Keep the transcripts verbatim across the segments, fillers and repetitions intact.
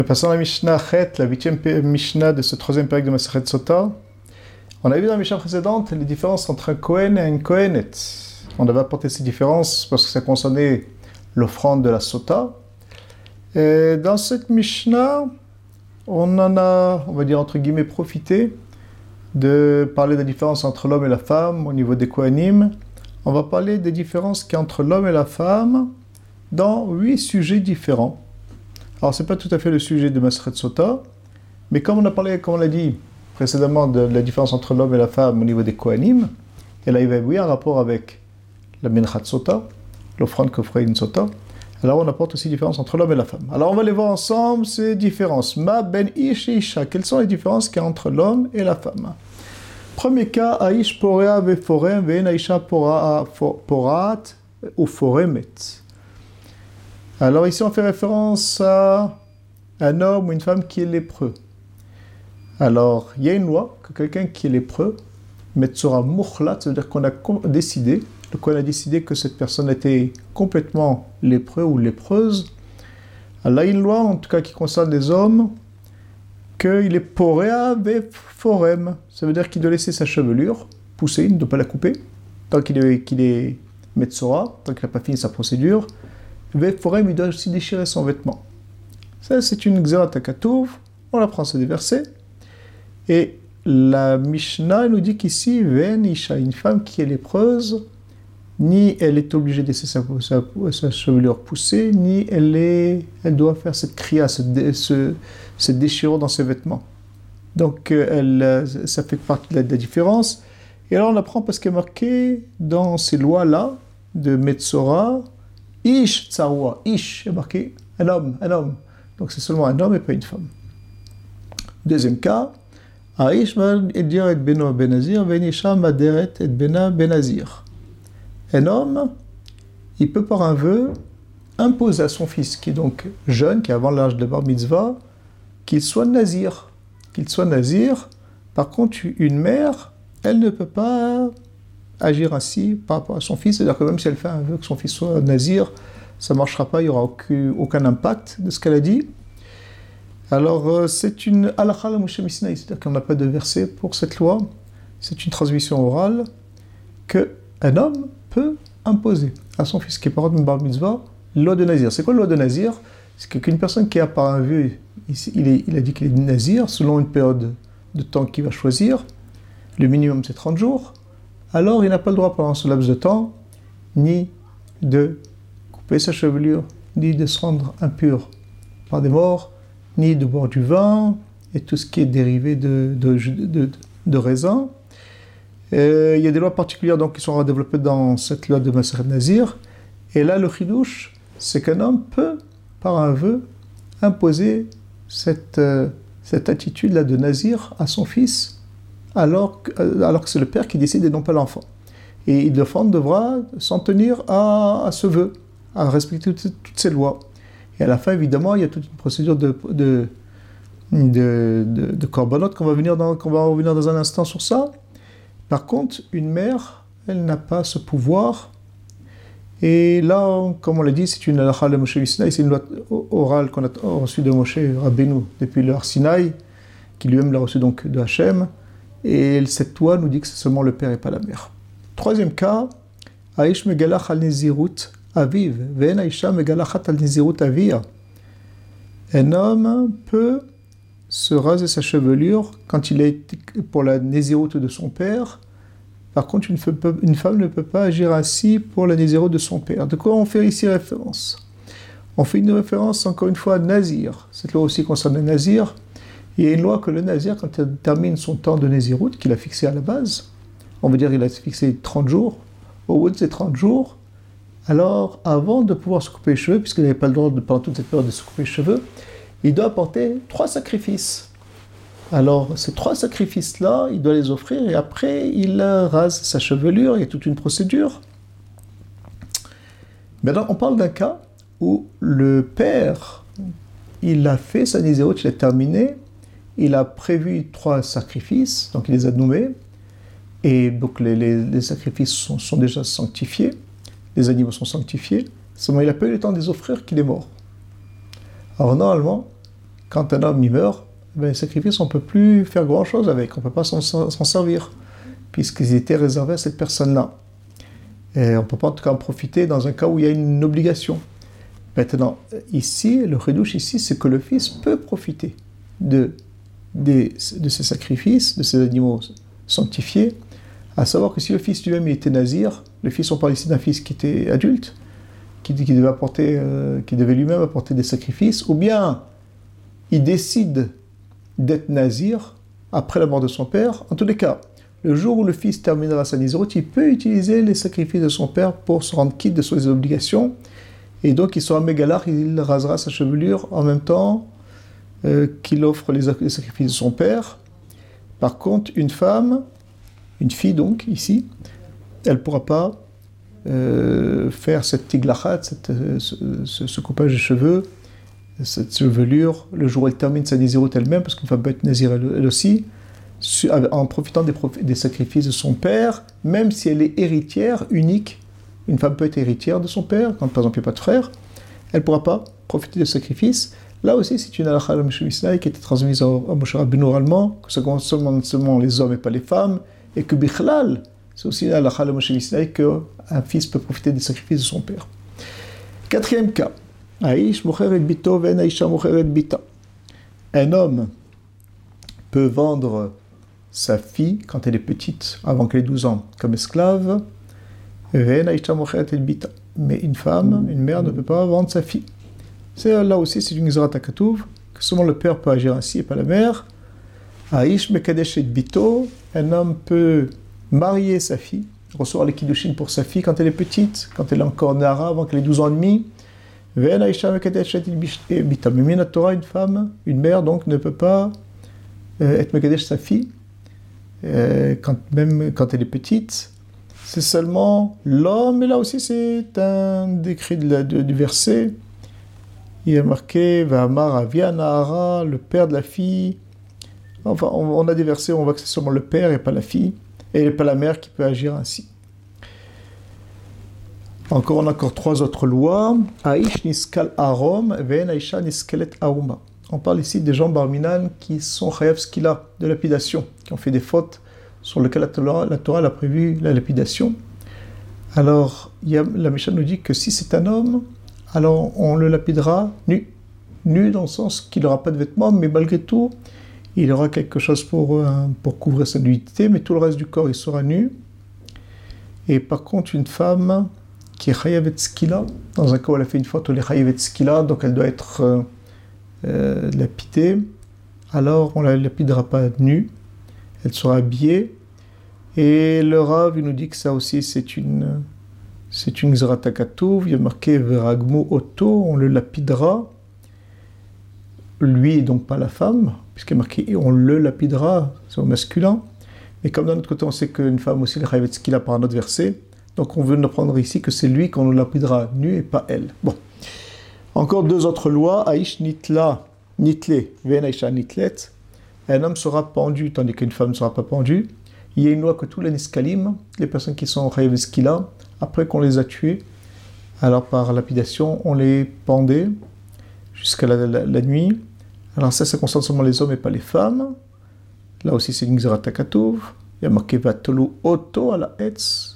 Passons à la Mishnah Chet, la huitième Mishnah de ce troisième période de Masechet Sota. On a vu dans la Mishnah précédente les différences entre un Kohen et un Kohenet. On devait apporter ces différences parce que ça concernait l'offrande de la Sota. Et dans cette Mishnah, on en a, on va dire entre guillemets, profité de parler des différences entre l'homme et la femme au niveau des Kohanim. On va parler des différences qu'il y a entre l'homme et la femme dans huit sujets différents. Alors, ce n'est pas tout à fait le sujet de Masechet Sota, mais comme on a parlé, comme on l'a dit précédemment, de la différence entre l'homme et la femme au niveau des Kohanim, et là, il va y avoir un rapport avec la Minchat Sota, l'offrande que ferait une Sota. Alors, on apporte aussi différence entre l'homme et la femme. Alors, on va les voir ensemble, ces différences. Ma ben ish et isha. Quelles sont les différences qu'il y a entre l'homme et la femme? Premier cas, aish porea ve forem, ve en aisha porat ou foremet. Alors ici, on fait référence à un homme ou une femme qui est lépreux. Alors, il y a une loi que quelqu'un qui est lépreux, Metzora Mukhlat, c'est-à-dire qu'on a décidé, le Kohen a décidé que cette personne était complètement lépreux ou lépreuse. Alors, il y a une loi, en tout cas, qui concerne les hommes, qu'il est porea ve forem. Ça veut dire qu'il doit laisser sa chevelure pousser, il ne doit pas la couper, tant qu'il est, qu'il est Metzora, tant qu'il n'a pas fini sa procédure. Forem, il doit aussi déchirer son vêtement. Ça, c'est une Xerat HaKatuv. On apprend ces versets. Et la Mishnah nous dit qu'ici, Ven Isha, une femme qui est lépreuse, ni elle est obligée de laisser sa, sa, sa chevelure pousser, ni elle, est, elle doit faire cette kriya, cette, ce, cette déchirure dans ses vêtements. Donc, elle, ça fait partie de la, de la différence. Et alors, on apprend parce qu'il est marqué dans ces lois-là de Metzora, Ish tsaroua, Ish, est marqué un homme, un homme. Donc c'est seulement un homme et pas une femme. Deuxième cas, Aish edir et beno benazir, venisha maderet et bena benazir. Un homme, il peut par un vœu imposer à son fils, qui est donc jeune, qui est avant l'âge de bar mitzvah, qu'il soit nazir. Qu'il soit nazir. Par contre, une mère, elle ne peut pas agir ainsi par rapport à son fils, c'est-à-dire que même si elle fait un vœu que son fils soit nazir, ça ne marchera pas, il n'y aura aucun, aucun impact de ce qu'elle a dit. Alors, euh, c'est une halakha la Moshe Mishnah, c'est-à-dire qu'on n'a pas de verset pour cette loi, c'est une transmission orale qu'un homme peut imposer à son fils qui est parent de bar mitzvah, loi de nazir. C'est quoi la loi de nazir? C'est qu'une personne qui a par un vœu, il, il, est, il a dit qu'il est nazir, selon une période de temps qu'il va choisir, le minimum c'est trente jours, alors il n'a pas le droit pendant ce laps de temps ni de couper sa chevelure, ni de se rendre impur par des morts, ni de boire du vin et tout ce qui est dérivé de, de, de, de, de raisin. Et il y a des lois particulières donc, qui sont développées dans cette loi de Masechet Nazir. Et là, le chidouche, c'est qu'un homme peut, par un vœu, imposer cette, euh, cette attitude-là de Nazir à son fils, alors que, alors que c'est le père qui décide et non pas l'enfant. Et l'enfant devra s'en tenir à, à ce vœu, à respecter toutes, toutes ces lois. Et à la fin, évidemment, il y a toute une procédure de, de, de, de, de korbanot qu'on va, venir dans, qu'on va revenir dans un instant sur ça. Par contre, une mère, elle n'a pas ce pouvoir. Et là, comme on l'a dit, c'est une halakha de Moshe Mishnah, c'est une loi orale qu'on a reçue de Moshe Rabbeinu depuis le Har Sinaï, qui lui-même l'a reçue donc de Hachem. Et cette loi nous dit que c'est seulement le père et pas la mère. Troisième cas, Aish megalach al nizirut aviv, ve'en aisha megalachat al nizirut avia. Un homme peut se raser sa chevelure quand il est pour la nizirut de son père. Par contre, une femme ne peut pas agir ainsi pour la nizirut de son père. De quoi on fait ici référence? On fait une référence encore une fois à Nazir. Cette loi aussi concerne le Nazir. Il y a une loi que le Nazir, quand il termine son temps de Nézirut, qu'il a fixé à la base, on veut dire qu'il a fixé trente jours, au bout de ces trente jours, alors avant de pouvoir se couper les cheveux, puisqu'il n'avait pas le droit de, pendant toute cette période de se couper les cheveux, il doit apporter trois sacrifices. Alors ces trois sacrifices-là, il doit les offrir et après il rase sa chevelure, il y a toute une procédure. Maintenant on parle d'un cas où le père, il a fait sa Nézirut, il a terminé, il a prévu trois sacrifices, donc il les a nommés, et donc les, les, les sacrifices sont, sont déjà sanctifiés, les animaux sont sanctifiés, seulement il n'a pas eu le temps de les offrir qu'il est mort. Alors normalement, quand un homme y meurt, ben, les sacrifices, on ne peut plus faire grand-chose avec, on ne peut pas s'en, s'en servir, puisqu'ils étaient réservés à cette personne-là. Et on ne peut pas en tout cas en profiter dans un cas où il y a une obligation. Maintenant, ici, le redouche ici, c'est que le fils peut profiter de, de, de ces sacrifices, de ces animaux sanctifiés, à savoir que si le fils lui-même était nazir, le fils, on parle ici d'un fils qui était adulte, qui, qui, devait, apporter, euh, qui devait lui-même apporter des sacrifices, ou bien il décide d'être nazir après la mort de son père. En tous les cas, le jour où le fils terminera sa naziroute, il peut utiliser les sacrifices de son père pour se rendre quitte de ses obligations. Et donc, il sera mégalard, il rasera sa chevelure en même temps euh, qu'il offre les, les sacrifices de son père. Par contre, une femme, une fille donc, ici, elle ne pourra pas euh, faire cette tiglachat, cette, ce, ce, ce coupage de cheveux, cette chevelure, le jour où elle termine sa naziroute elle-même, parce qu'une femme peut être nazir elle, elle aussi, en profitant des, des sacrifices de son père, même si elle est héritière unique. Une femme peut être héritière de son père, quand par exemple il n'y a pas de frère, elle ne pourra pas profiter des sacrifices. Là aussi, c'est une halakha de Moshe Mishnah qui a été transmise à Moshe Rabbeinu oralement, que ça concerne seulement, seulement les hommes et pas les femmes, et que bichlal, c'est aussi une halakha de Moshe Mishnah qu'un fils peut profiter des sacrifices de son père. Quatrième cas, Aish mocheret bito ven aisha mocheret bita. Un homme peut vendre sa fille quand elle est petite, avant qu'elle ait douze ans, comme esclave. Mais une femme, une mère ne peut pas vendre sa fille. C'est, là aussi, c'est une Gzerat HaKatuv, que seulement le père peut agir ainsi et pas la mère. Aish mekadesh et bito, un homme peut marier sa fille, recevoir les kiddushin pour sa fille quand elle est petite, quand elle est encore nara, avant qu'elle ait douze ans et demi. Ve'en aisha mekadesh et bita. Mais mina Torah, une femme, une mère donc ne peut pas euh, être mekadesh sa fille, euh, quand, même quand elle est petite. C'est seulement l'homme, et là aussi c'est un décrit de la, de, du verset. Il est marqué Va'amar Avia Nahara, le père de la fille. Enfin, on, on a des versets où on voit que c'est seulement le père et pas la fille, et pas la mère qui peut agir ainsi. Encore, on a encore trois autres lois. Aish niskal arom, ve'en aisha niskelet auma. On parle ici des gens barminan qui sont chayav skila, de lapidation, qui ont fait des fautes sur lequel la Torah, la Torah a prévu la lapidation. Alors, il y a, la Mishnah nous dit que si c'est un homme, alors on le lapidera nu. Nu dans le sens qu'il n'aura pas de vêtements, mais malgré tout, il aura quelque chose pour, pour couvrir sa nudité, mais tout le reste du corps, il sera nu. Et par contre, une femme qui est chayavet skila, dans un cas où elle a fait une faute, elle est chayavet skila, donc elle doit être euh, euh, lapidée, alors on ne la lapidera pas nue. Elle sera habillée, et le Rav il nous dit que ça aussi c'est une c'est une Gzerat HaKatuv, il y a marqué Veragmu Oto, on le lapidera, lui et donc pas la femme, puisqu'il y a marqué on le lapidera, c'est au masculin, mais comme d'un autre côté on sait qu'une femme aussi, le Chayavet Skila par un autre verset, donc on veut nous apprendre ici que c'est lui qu'on le lapidera nu et pas elle. Bon, encore deux autres lois, Aish Nitla, Nitle, Ven Aisha Nitlet. Un homme sera pendu, tandis qu'une femme ne sera pas pendue. Il y a une loi que tous les niskalim, les personnes qui sont chayav skila, après qu'on les a tués, alors par lapidation, on les pendait jusqu'à la, la, la nuit. Alors ça, ça concerne seulement les hommes et pas les femmes. Là aussi, c'est une Gzerat HaKatuv. Il y a marqué Vatolu Oto à la Etz.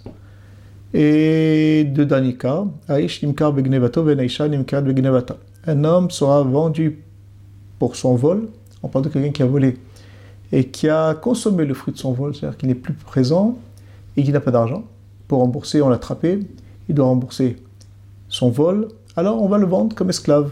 Et de dernier cas, Aish nimkar begnevato ven aisha nimkar begnevata. Un homme sera vendu pour son vol. On parle de quelqu'un qui a volé et qui a consommé le fruit de son vol, c'est-à-dire qu'il n'est plus présent et qu'il n'a pas d'argent. Pour rembourser, on l'a attrapé, il doit rembourser son vol, alors on va le vendre comme esclave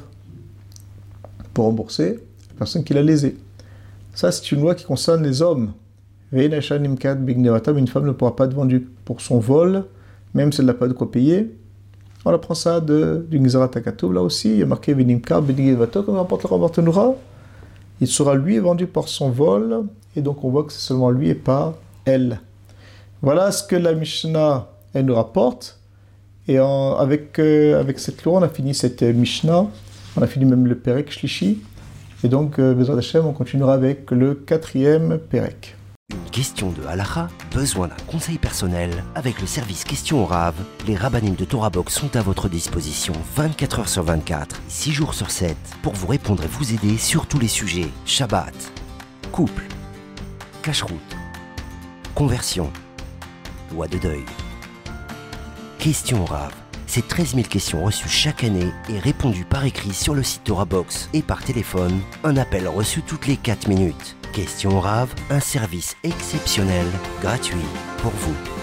pour rembourser la personne qui l'a lésé. Ça, c'est une loi qui concerne les hommes. Une femme ne pourra pas être vendue pour son vol, même si elle n'a pas de quoi payer. On apprend ça de, du Gzerat HaKatuv, là aussi, il y a marqué Venimkar B'Dignevato, comme rapporte le Rav Bartenura. Il sera lui vendu par son vol, et donc on voit que c'est seulement lui et pas elle. Voilà ce que la Mishnah elle nous rapporte. Et en, avec, euh, avec cette loi, on a fini cette euh, Mishnah, on a fini même le Perek Shlishi. Et donc, euh, Bezrat Hashem, on continuera avec le quatrième Perek. Question de halakha, besoin d'un conseil personnel? Avec le service Question au Rav, les rabbinim de Torah Box sont à votre disposition vingt-quatre heures sur vingt-quatre, six jours sur sept, pour vous répondre et vous aider sur tous les sujets. Shabbat, couple, cacheroute, conversion, loi de deuil. Question au Rav, c'est treize mille questions reçues chaque année et répondues par écrit sur le site Torah Box et par téléphone, un appel reçu toutes les quatre minutes. Question au Rav, un service exceptionnel, gratuit pour vous.